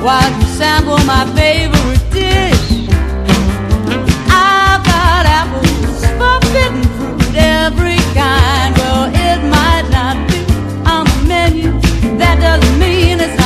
while you sample my favorite dish. I've got apples, forbidden fruit, every kind. Well, it might not be on the menu. That doesn't mean it's not